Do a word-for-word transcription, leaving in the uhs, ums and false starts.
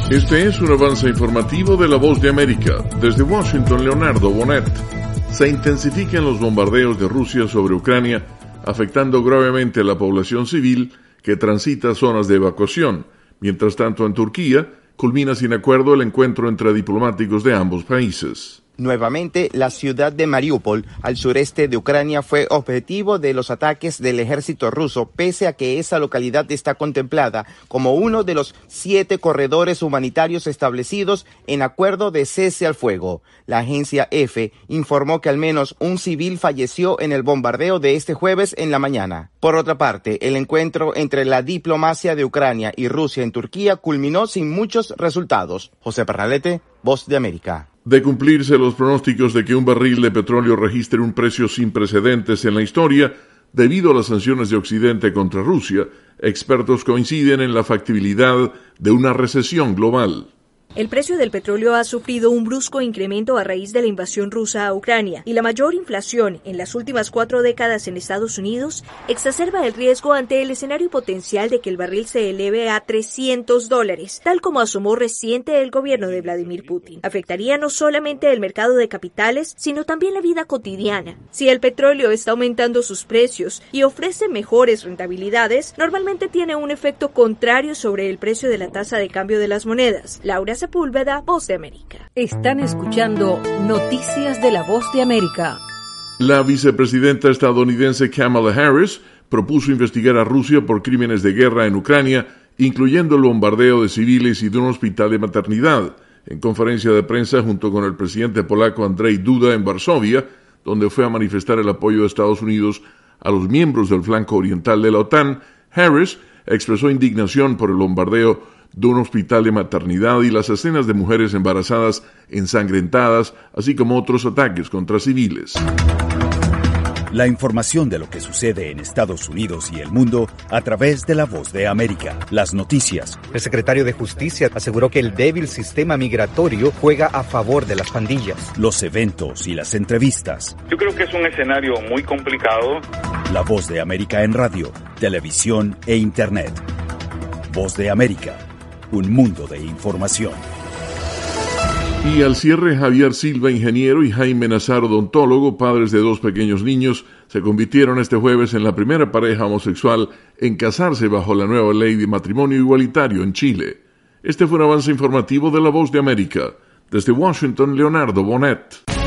Este es un avance informativo de La Voz de América. Desde Washington, Leonardo Bonet. Se intensifican los bombardeos de Rusia sobre Ucrania, afectando gravemente a la población civil que transita zonas de evacuación. Mientras tanto, en Turquía, culmina sin acuerdo el encuentro entre diplomáticos de ambos países. Nuevamente, la ciudad de Mariupol, al sureste de Ucrania, fue objetivo de los ataques del ejército ruso, pese a que esa localidad está contemplada como uno de los siete corredores humanitarios establecidos en acuerdo de cese al fuego. La agencia EFE informó que al menos un civil falleció en el bombardeo de este jueves en la mañana. Por otra parte, el encuentro entre la diplomacia de Ucrania y Rusia en Turquía culminó sin muchos resultados. José Parralete, Voz de América. De cumplirse los pronósticos de que un barril de petróleo registre un precio sin precedentes en la historia, debido a las sanciones de Occidente contra Rusia, expertos coinciden en la factibilidad de una recesión global. El precio del petróleo ha sufrido un brusco incremento a raíz de la invasión rusa a Ucrania y la mayor inflación en las últimas cuatro décadas en Estados Unidos exacerba el riesgo ante el escenario potencial de que el barril se eleve a trescientos dólares, tal como asomó reciente el gobierno de Vladimir Putin. Afectaría no solamente el mercado de capitales, sino también la vida cotidiana. Si el petróleo está aumentando sus precios y ofrece mejores rentabilidades, normalmente tiene un efecto contrario sobre el precio de la tasa de cambio de las monedas. Laura Sepúlveda, Voz de América. Están escuchando Noticias de la Voz de América. La vicepresidenta estadounidense Kamala Harris propuso investigar a Rusia por crímenes de guerra en Ucrania, incluyendo el bombardeo de civiles y de un hospital de maternidad. En conferencia de prensa junto con el presidente polaco Andrzej Duda en Varsovia, donde fue a manifestar el apoyo de Estados Unidos a los miembros del flanco oriental de la OTAN, Harris expresó indignación por el bombardeo de un hospital de maternidad y las escenas de mujeres embarazadas ensangrentadas, así como otros ataques contra civiles. La información de lo que sucede en Estados Unidos y el mundo a través de La Voz de América. Las noticias. El secretario de Justicia aseguró que el débil sistema migratorio juega a favor de las pandillas. Los eventos y las entrevistas. Yo creo que es un escenario muy complicado. La Voz de América en radio, televisión e internet. Voz de América. Un mundo de información. Y al cierre, Javier Silva, ingeniero, y Jaime Nazar, odontólogo, padres de dos pequeños niños, se convirtieron este jueves en la primera pareja homosexual en casarse bajo la nueva ley de matrimonio igualitario en Chile. Este fue un avance informativo de La Voz de América. Desde Washington, Leonardo Bonet.